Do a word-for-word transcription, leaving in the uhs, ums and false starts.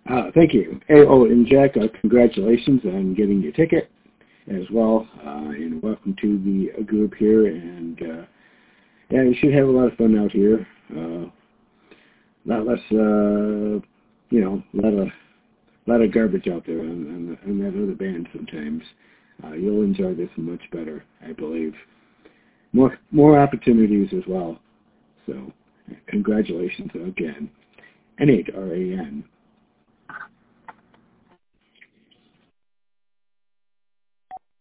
Uh, thank you. Hey, oh, and Jack, uh, congratulations on getting your ticket as well, uh, and welcome to the group here. And uh, yeah, you should have a lot of fun out here. Uh, a lot less, uh, you know, a lot of a lot of garbage out there on, on, on that other band sometimes. Uh, you'll enjoy this much better, I believe. More more opportunities as well. So, congratulations again. N eight R A N.